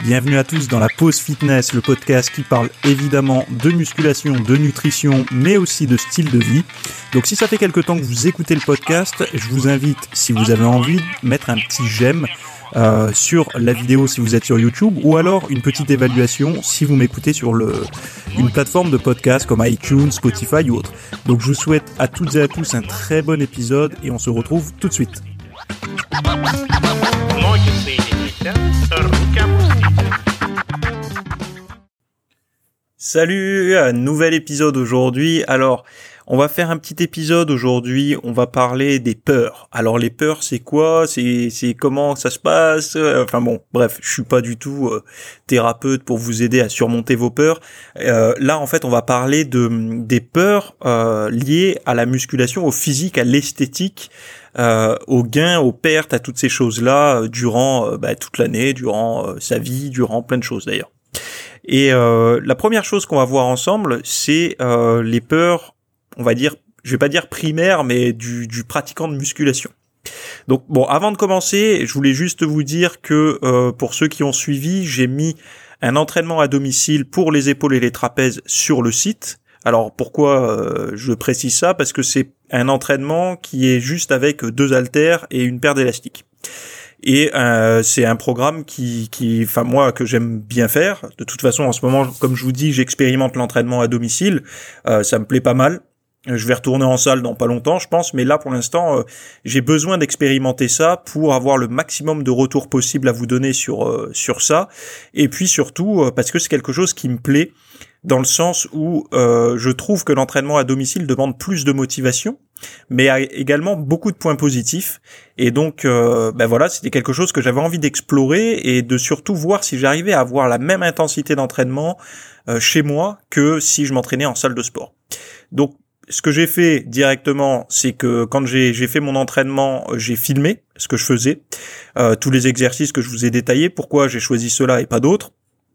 Bienvenue à tous dans la Pause Fitness, le podcast qui parle évidemment de musculation, de nutrition, mais aussi de style de vie. Donc si ça fait quelque temps que vous écoutez le podcast, je vous invite, si vous avez envie, de mettre un petit j'aime sur la vidéo si vous êtes sur YouTube, ou alors une petite évaluation si vous m'écoutez sur une plateforme de podcast comme iTunes, Spotify ou autre. Donc je vous souhaite à toutes et à tous un très bon épisode et on se retrouve tout de suite. Salut, un nouvel épisode aujourd'hui. Alors, on va faire un petit épisode aujourd'hui, on va parler des peurs. Alors les peurs, c'est quoi ? C'est comment ça se passe ? Enfin bon, bref, je suis pas du tout thérapeute pour vous aider à surmonter vos peurs. Là, en fait, on va parler des peurs liées à la musculation, au physique, à l'esthétique, aux gains, aux pertes, à toutes ces choses-là durant toute l'année, durant sa vie, durant plein de choses d'ailleurs. Et la première chose qu'on va voir ensemble, c'est les peurs, on va dire, je vais pas dire primaires, mais du pratiquant de musculation. Donc bon, avant de commencer, je voulais juste vous dire que pour ceux qui ont suivi, j'ai mis un entraînement à domicile pour les épaules et les trapèzes sur le site. Alors pourquoi je précise ça ? Parce que c'est un entraînement qui est juste avec 2 haltères et une paire d'élastiques. Et c'est un programme enfin moi que j'aime bien faire. De toute façon, en ce moment, comme je vous dis, j'expérimente l'entraînement à domicile. Ça me plaît pas mal. Je vais retourner en salle dans pas longtemps, je pense, mais là pour l'instant, j'ai besoin d'expérimenter ça pour avoir le maximum de retours possible à vous donner sur ça. Et puis surtout parce que c'est quelque chose qui me plaît, dans le sens où je trouve que l'entraînement à domicile demande plus de motivation, mais a également beaucoup de points positifs. Et donc voilà, c'était quelque chose que j'avais envie d'explorer et de surtout voir si j'arrivais à avoir la même intensité d'entraînement chez moi que si je m'entraînais en salle de sport. Donc ce que j'ai fait directement, c'est que quand j'ai fait mon entraînement, j'ai filmé ce que je faisais, tous les exercices que je vous ai détaillés, pourquoi j'ai choisi cela et pas d'autres.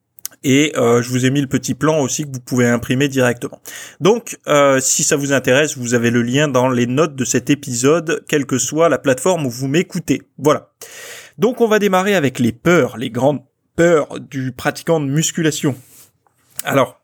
Et je vous ai mis le petit plan aussi que vous pouvez imprimer directement. Donc, si ça vous intéresse, vous avez le lien dans les notes de cet épisode, quelle que soit la plateforme où vous m'écoutez. Voilà. Donc, on va démarrer avec les peurs, les grandes peurs du pratiquant de musculation. Alors,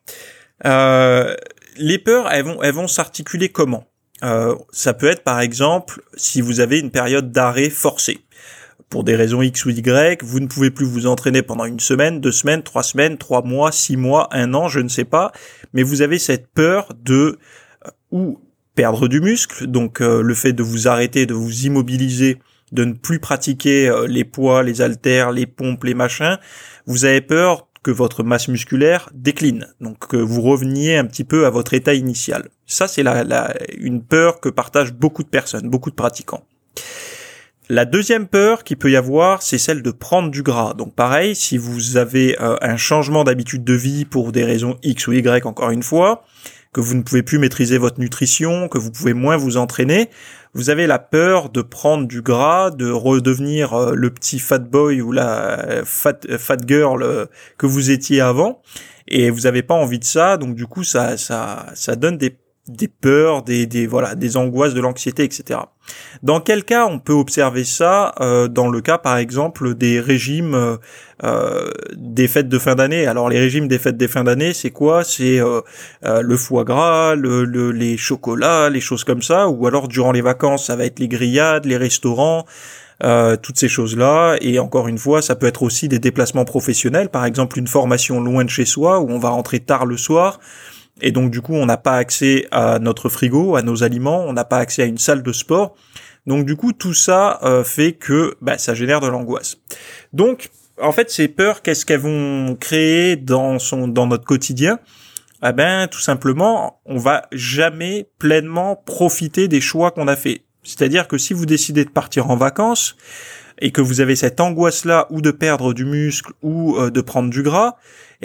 les peurs, elles vont s'articuler comment ? Ça peut être, par exemple, si vous avez une période d'arrêt forcé. Pour des raisons X ou Y, vous ne pouvez plus vous entraîner pendant 1 semaine, 2 semaines, 3 semaines, 3 mois, 6 mois, 1 an, je ne sais pas, mais vous avez cette peur de ou perdre du muscle, donc le fait de vous arrêter, de vous immobiliser, de ne plus pratiquer les poids, les haltères, les pompes, les machins, vous avez peur que votre masse musculaire décline, donc que vous reveniez un petit peu à votre état initial. Ça, c'est une peur que partagent beaucoup de personnes, beaucoup de pratiquants. La deuxième peur qu'il peut y avoir, c'est celle de prendre du gras. Donc pareil, si vous avez un changement d'habitude de vie pour des raisons X ou Y, encore une fois, que vous ne pouvez plus maîtriser votre nutrition, que vous pouvez moins vous entraîner, vous avez la peur de prendre du gras, de redevenir le petit fat boy ou la fat girl que vous étiez avant, et vous n'avez pas envie de ça, donc du coup ça donne des peurs, des angoisses, de l'anxiété, etc. Dans quel cas on peut observer ça ? Dans le cas, par exemple, des régimes des fêtes de fin d'année. Alors, les régimes des fêtes des fins d'année, c'est quoi ? C'est le foie gras, les chocolats, les choses comme ça. Ou alors, durant les vacances, ça va être les grillades, les restaurants, toutes ces choses-là. Et encore une fois, ça peut être aussi des déplacements professionnels. Par exemple, une formation loin de chez soi, où on va rentrer tard le soir. Et donc du coup, on n'a pas accès à notre frigo, à nos aliments, on n'a pas accès à une salle de sport. Donc du coup, tout ça fait que ça génère de l'angoisse. Donc, en fait, ces peurs, qu'est-ce qu'elles vont créer dans notre quotidien ? Tout simplement, on va jamais pleinement profiter des choix qu'on a faits. C'est-à-dire que si vous décidez de partir en vacances et que vous avez cette angoisse-là ou de perdre du muscle ou de prendre du gras,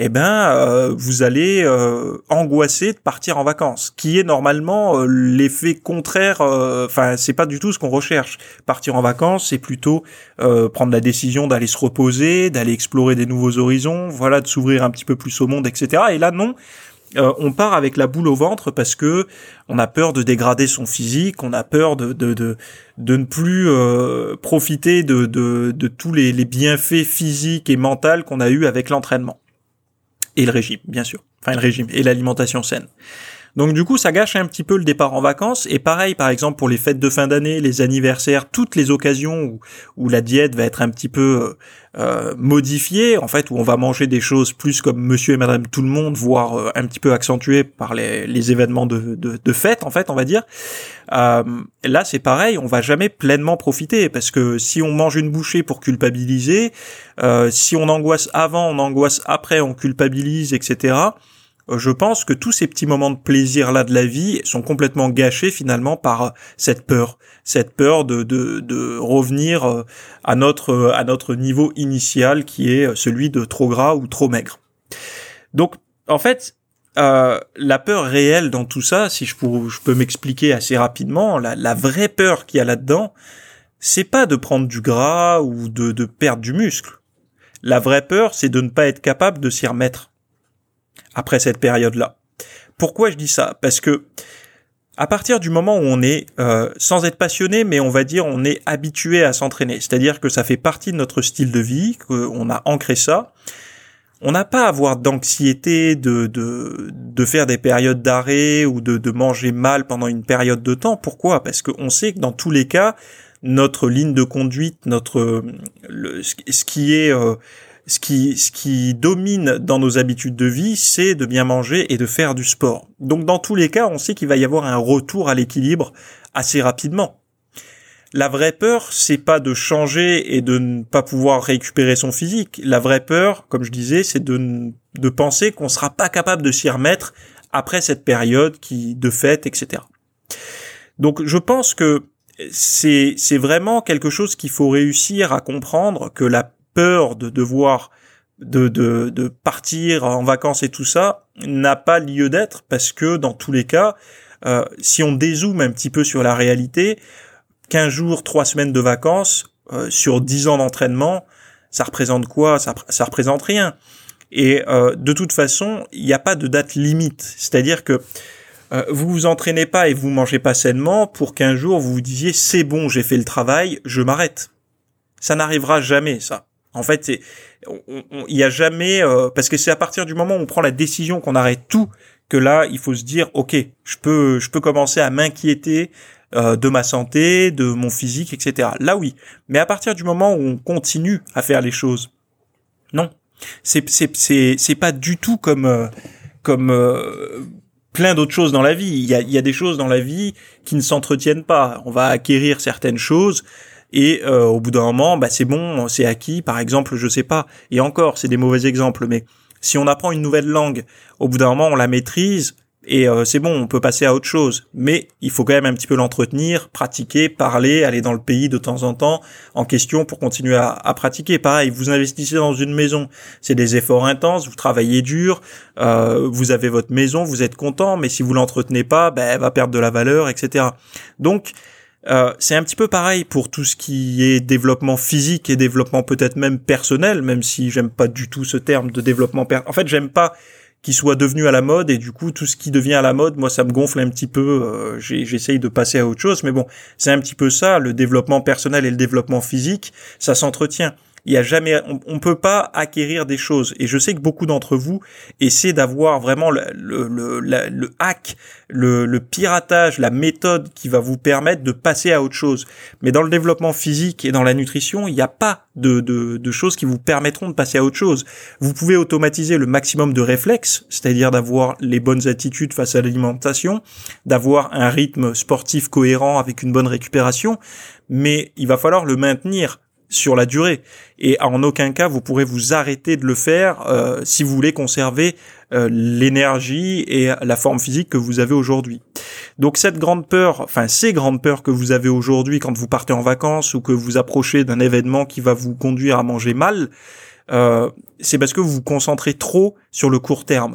vous allez angoisser de partir en vacances, qui est normalement l'effet contraire. C'est pas du tout ce qu'on recherche. Partir en vacances, c'est plutôt prendre la décision d'aller se reposer, d'aller explorer des nouveaux horizons, de s'ouvrir un petit peu plus au monde, etc. Et là, non. on part avec la boule au ventre parce que on a peur de dégrader son physique, on a peur de ne plus profiter de tous les bienfaits physiques et mentaux qu'on a eu avec l'entraînement et le régime, bien sûr. Enfin, le régime et l'alimentation saine. Donc du coup, ça gâche un petit peu le départ en vacances. Et pareil, par exemple, pour les fêtes de fin d'année, les anniversaires, toutes les occasions où la diète va être un petit peu modifiée, en fait, où on va manger des choses plus comme monsieur et madame tout le monde, voire un petit peu accentuées par les événements de fête, en fait, on va dire. Là, c'est pareil, on va jamais pleinement profiter, parce que si on mange une bouchée pour culpabiliser, si on angoisse avant, on angoisse après, on culpabilise, etc., je pense que tous ces petits moments de plaisir là de la vie sont complètement gâchés finalement par cette peur de revenir à notre niveau initial qui est celui de trop gras ou trop maigre. Donc en fait, la peur réelle dans tout ça, si je peux m'expliquer assez rapidement, la vraie peur qu'il y a là-dedans, c'est pas de prendre du gras ou de perdre du muscle. La vraie peur, c'est de ne pas être capable de s'y remettre après cette période-là. Pourquoi je dis ça ? Parce que à partir du moment où on est, sans être passionné, mais on va dire on est habitué à s'entraîner, c'est-à-dire que ça fait partie de notre style de vie, qu'on a ancré ça, on n'a pas à avoir d'anxiété de faire des périodes d'arrêt ou de manger mal pendant une période de temps. Pourquoi ? Parce qu'on sait que dans tous les cas, notre ligne de conduite, ce qui domine dans nos habitudes de vie, c'est de bien manger et de faire du sport. Donc dans tous les cas, on sait qu'il va y avoir un retour à l'équilibre assez rapidement. La vraie peur, c'est pas de changer et de ne pas pouvoir récupérer son physique. La vraie peur, comme je disais, c'est de penser qu'on sera pas capable de s'y remettre après cette période de fête, etc. Donc je pense que c'est vraiment quelque chose qu'il faut réussir à comprendre, que la peur de devoir de partir en vacances et tout ça n'a pas lieu d'être, parce que dans tous les cas, si on dézoome un petit peu sur la réalité, 15 jours, 3 semaines de vacances sur 10 ans d'entraînement, ça représente quoi ? Ça représente rien. Et de toute façon, il n'y a pas de date limite. C'est-à-dire que vous vous entraînez pas et vous mangez pas sainement pour qu'un jour vous vous disiez c'est bon, j'ai fait le travail, je m'arrête. Ça n'arrivera jamais, ça. En fait, il y a jamais, parce que c'est à partir du moment où on prend la décision qu'on arrête tout, que là, il faut se dire, ok, je peux commencer à m'inquiéter de ma santé, de mon physique, etc. Là, oui. Mais à partir du moment où on continue à faire les choses, non. C'est pas du tout comme plein d'autres choses dans la vie. Il y a des choses dans la vie qui ne s'entretiennent pas. On va acquérir certaines choses. Et au bout d'un moment, c'est bon, c'est acquis. Par exemple, je sais pas. Et encore, c'est des mauvais exemples. Mais si on apprend une nouvelle langue, au bout d'un moment, on la maîtrise et c'est bon, on peut passer à autre chose. Mais il faut quand même un petit peu l'entretenir, pratiquer, parler, aller dans le pays de temps en temps en question pour continuer à pratiquer. Pareil, vous investissez dans une maison, c'est des efforts intenses, vous travaillez dur, vous avez votre maison, vous êtes content. Mais si vous l'entretenez pas, elle va perdre de la valeur, etc. Donc c'est un petit peu pareil pour tout ce qui est développement physique et développement peut-être même personnel, même si j'aime pas du tout ce terme de développement en fait, j'aime pas qu'il soit devenu à la mode, et du coup, tout ce qui devient à la mode, moi, ça me gonfle un petit peu, j'essaye de passer à autre chose, mais bon, c'est un petit peu ça, le développement personnel et le développement physique, ça s'entretient. Il y a jamais, on peut pas acquérir des choses. Et je sais que beaucoup d'entre vous essaient d'avoir vraiment le hack, le piratage, la méthode qui va vous permettre de passer à autre chose. Mais dans le développement physique et dans la nutrition, il n'y a pas de choses qui vous permettront de passer à autre chose. Vous pouvez automatiser le maximum de réflexes, c'est-à-dire d'avoir les bonnes attitudes face à l'alimentation, d'avoir un rythme sportif cohérent avec une bonne récupération, mais il va falloir le maintenir sur la durée, et en aucun cas vous pourrez vous arrêter de le faire si vous voulez conserver l'énergie et la forme physique que vous avez aujourd'hui. Donc ces grandes peurs que vous avez aujourd'hui quand vous partez en vacances ou que vous approchez d'un événement qui va vous conduire à manger mal, c'est parce que vous vous concentrez trop sur le court terme.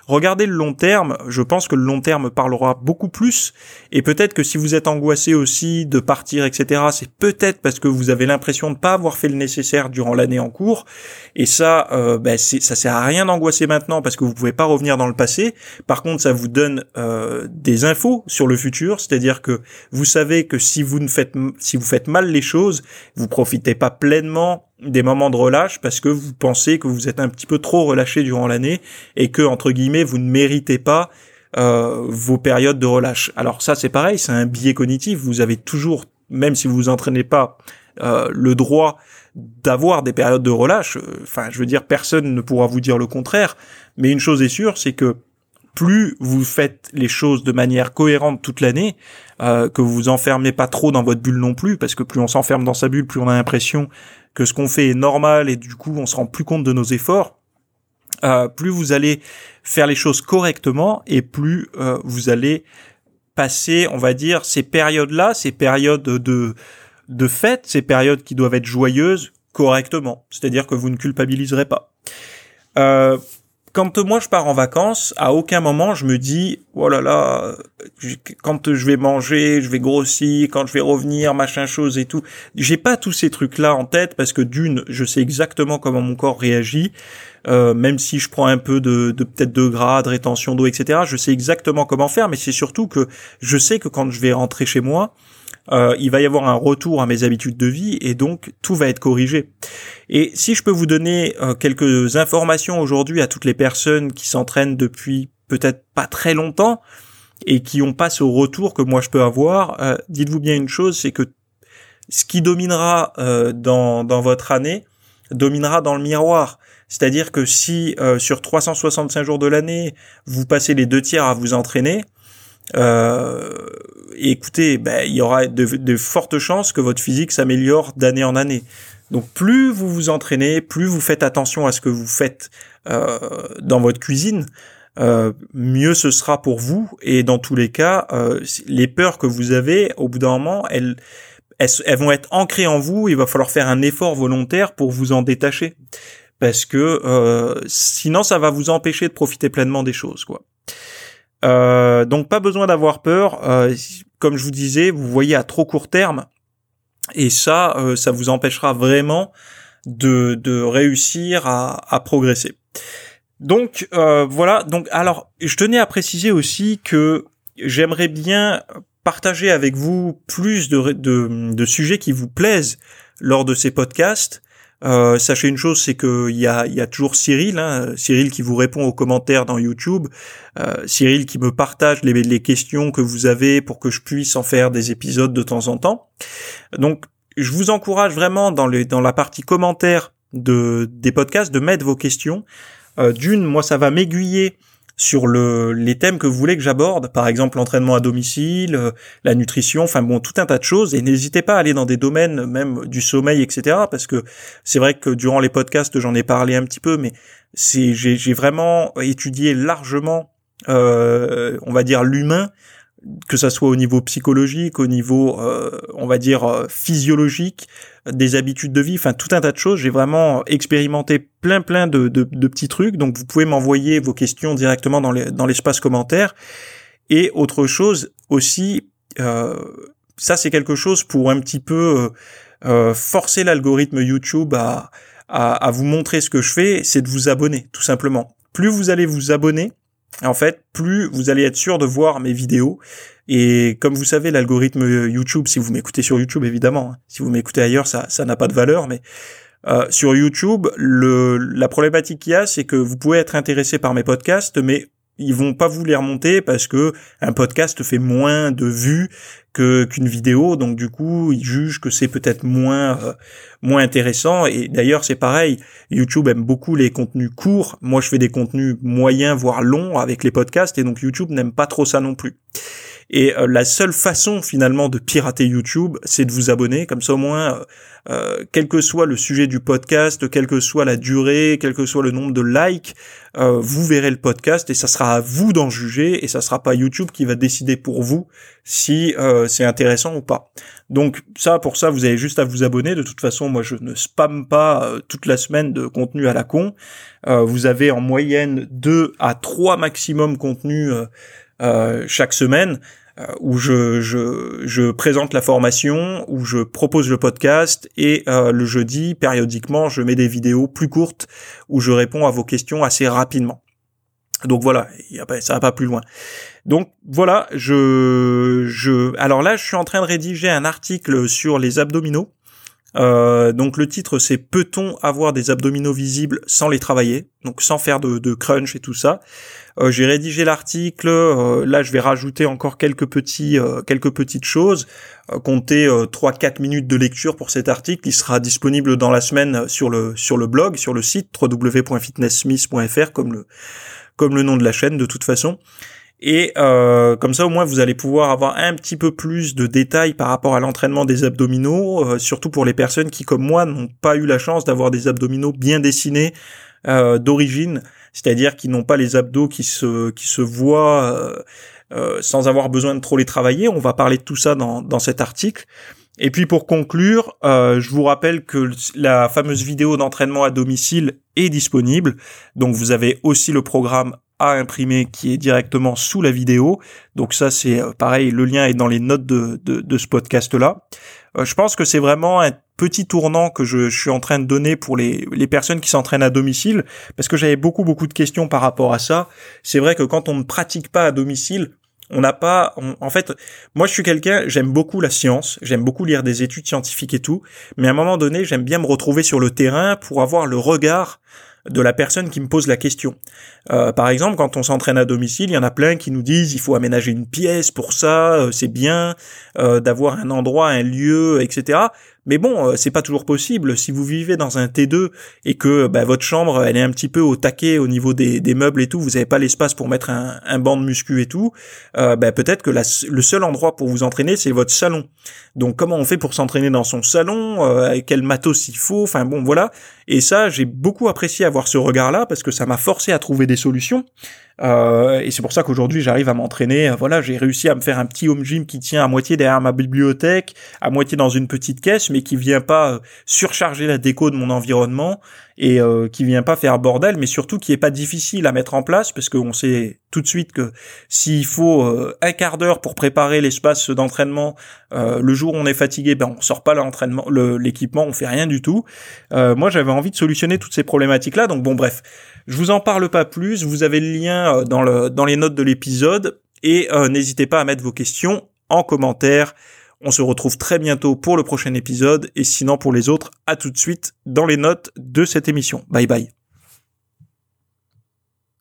regardez le long terme. Je pense que le long terme parlera beaucoup plus. Et peut-être que si vous êtes angoissé aussi de partir, etc., c'est peut-être parce que vous avez l'impression de pas avoir fait le nécessaire durant l'année en cours. Et ça, ça sert à rien d'angoisser maintenant parce que vous pouvez pas revenir dans le passé. Par contre, ça vous donne des infos sur le futur, c'est-à-dire que vous savez que si vous faites mal les choses, vous profitez pas pleinement des moments de relâche parce que vous pensez que vous êtes un petit peu trop relâché durant l'année et que, entre guillemets, vous ne méritez pas vos périodes de relâche. Alors ça, c'est pareil, c'est un biais cognitif. Vous avez toujours, même si vous vous entraînez pas, le droit d'avoir des périodes de relâche. Enfin, je veux dire, personne ne pourra vous dire le contraire. Mais une chose est sûre, c'est que plus vous faites les choses de manière cohérente toute l'année, que vous vous enfermez pas trop dans votre bulle non plus, parce que plus on s'enferme dans sa bulle, plus on a l'impression que ce qu'on fait est normal et du coup on se rend plus compte de nos efforts, plus vous allez faire les choses correctement et plus vous allez passer, on va dire, ces périodes-là, ces périodes de fête, ces périodes qui doivent être joyeuses correctement. C'est-à-dire que vous ne culpabiliserez pas. Quand moi je pars en vacances, à aucun moment je me dis oh là là, quand je vais manger, je vais grossir, quand je vais revenir, machin chose et tout. J'ai pas tous ces trucs-là en tête parce que d'une, je sais exactement comment mon corps réagit, même si je prends un peu de peut-être de gras, de rétention d'eau, etc. Je sais exactement comment faire, mais c'est surtout que je sais que quand je vais rentrer chez moi, il va y avoir un retour à mes habitudes de vie et donc tout va être corrigé. Et si je peux vous donner quelques informations aujourd'hui à toutes les personnes qui s'entraînent depuis peut-être pas très longtemps et qui ont pas ce retour que moi je peux avoir, dites-vous bien une chose, c'est que ce qui dominera dans votre année dominera dans le miroir. C'est-à-dire que si sur 365 jours de l'année, vous passez les 2 tiers à vous entraîner, écoutez, il y aura de fortes chances que votre physique s'améliore d'année en année. Donc plus vous vous entraînez, plus vous faites attention à ce que vous faites dans votre cuisine, mieux ce sera pour vous. Et dans tous les cas, les peurs que vous avez, au bout d'un moment, elles vont être ancrées en vous. Il va falloir faire un effort volontaire pour vous en détacher, parce que sinon ça va vous empêcher de profiter pleinement des choses, quoi. Donc pas besoin d'avoir peur. Comme je vous disais, vous voyez à trop court terme, et ça vous empêchera vraiment de réussir à progresser. Donc voilà. Donc alors, je tenais à préciser aussi que j'aimerais bien partager avec vous plus de sujets qui vous plaisent lors de ces podcasts. Sachez une chose, c'est que il y a toujours Cyril, Cyril qui vous répond aux commentaires dans YouTube, Cyril qui me partage les questions que vous avez pour que je puisse en faire des épisodes de temps en temps. Donc, je vous encourage vraiment dans la partie commentaires des podcasts de mettre vos questions. D'une, moi, ça va m'aiguiller sur les thèmes que vous voulez que j'aborde, par exemple l'entraînement à domicile, la nutrition, enfin bon, tout un tas de choses. Et n'hésitez pas à aller dans des domaines même du sommeil, etc. Parce que c'est vrai que durant les podcasts, j'en ai parlé un petit peu, mais j'ai vraiment étudié largement, on va dire, l'humain, que ça soit au niveau psychologique, au niveau, on va dire, physiologique, des habitudes de vie, enfin tout un tas de choses. J'ai vraiment expérimenté plein de petits trucs. Donc vous pouvez m'envoyer vos questions directement dans l'espace commentaire. Et autre chose aussi, ça c'est quelque chose pour un petit peu forcer l'algorithme YouTube à vous montrer ce que je fais, c'est de vous abonner, tout simplement. Plus vous allez vous abonner, en fait, plus vous allez être sûr de voir mes vidéos. Et comme vous savez, l'algorithme YouTube, si vous m'écoutez sur YouTube, évidemment, si vous m'écoutez ailleurs, ça n'a pas de valeur, mais sur YouTube, la problématique qu'il y a, c'est que vous pouvez être intéressé par mes podcasts, mais ils vont pas vous les remonter parce que un podcast fait moins de vues qu'une vidéo, donc du coup ils jugent que c'est peut-être moins intéressant. Et d'ailleurs c'est pareil, YouTube aime beaucoup les contenus courts. Moi je fais des contenus moyens voire longs avec les podcasts, et donc YouTube n'aime pas trop ça non plus. Et la seule façon finalement de pirater YouTube, c'est de vous abonner, comme ça au moins, quel que soit le sujet du podcast, quelle que soit la durée, quel que soit le nombre de likes, vous verrez le podcast et ça sera à vous d'en juger et ça sera pas YouTube qui va décider pour vous si c'est intéressant ou pas. Donc pour ça, vous avez juste à vous abonner. De toute façon, moi je ne spamme pas toute la semaine de contenu à la con. Vous avez en moyenne 2 à 3 maximum contenus chaque semaine. Où je présente la formation, où je propose le podcast et le jeudi, périodiquement, je mets des vidéos plus courtes où je réponds à vos questions assez rapidement. Donc voilà, ça va pas plus loin. Donc voilà, alors là, je suis en train de rédiger un article sur les abdominaux. Donc le titre c'est peut-on avoir des abdominaux visibles sans les travailler, donc sans faire de crunch et tout ça. J'ai rédigé l'article, là je vais rajouter encore quelques petites choses, comptez 3-4 minutes de lecture pour cet article, il sera disponible dans la semaine sur le blog, sur le site www.fitnesssmith.fr comme le nom de la chaîne de toute façon. Et comme ça au moins vous allez pouvoir avoir un petit peu plus de détails par rapport à l'entraînement des abdominaux, surtout pour les personnes qui comme moi n'ont pas eu la chance d'avoir des abdominaux bien dessinés d'origine, c'est-à-dire qui n'ont pas les abdos qui se voient sans avoir besoin de trop les travailler. On va parler de tout ça dans cet article. Et puis pour conclure, je vous rappelle que la fameuse vidéo d'entraînement à domicile est disponible. Donc vous avez aussi le programme à imprimer qui est directement sous la vidéo. Donc ça c'est pareil, le lien est dans les notes de ce podcast-là. Je pense que c'est vraiment un petit tournant que je suis en train de donner pour les personnes qui s'entraînent à domicile, parce que j'avais beaucoup de questions par rapport à ça. C'est vrai que quand on ne pratique pas à domicile, en fait, moi je suis quelqu'un, j'aime beaucoup la science, j'aime beaucoup lire des études scientifiques et tout, mais à un moment donné, j'aime bien me retrouver sur le terrain pour avoir le regard de la personne qui me pose la question. Par exemple, quand on s'entraîne à domicile, il y en a plein qui nous disent il faut aménager une pièce pour ça, c'est bien d'avoir un endroit, un lieu, etc. Mais bon, c'est pas toujours possible. Si vous vivez dans un T2 et que votre chambre elle est un petit peu au taquet au niveau des meubles et tout, vous avez pas l'espace pour mettre un banc de muscu et tout, peut-être que le seul endroit pour vous entraîner c'est votre salon. Donc comment on fait pour s'entraîner dans son salon, quel matos il faut, enfin bon voilà. Et ça j'ai beaucoup apprécié avoir ce regard-là parce que ça m'a forcé à trouver des solutions. Et c'est pour ça qu'aujourd'hui j'arrive à m'entraîner. Voilà, j'ai réussi à me faire un petit home gym qui tient à moitié derrière ma bibliothèque, à moitié dans une petite caisse, mais qui vient pas surcharger la déco de mon environnement et qui vient pas faire bordel, mais surtout qui est pas difficile à mettre en place parce qu'on sait tout de suite que s'il faut un quart d'heure pour préparer l'espace d'entraînement, le jour où on est fatigué, on sort pas l'équipement, on fait rien du tout. Moi j'avais envie de solutionner toutes ces problématiques là, donc bon bref. Je vous en parle pas plus, vous avez le lien dans les notes de l'épisode et n'hésitez pas à mettre vos questions en commentaire. On se retrouve très bientôt pour le prochain épisode et sinon pour les autres, à tout de suite dans les notes de cette émission. Bye bye.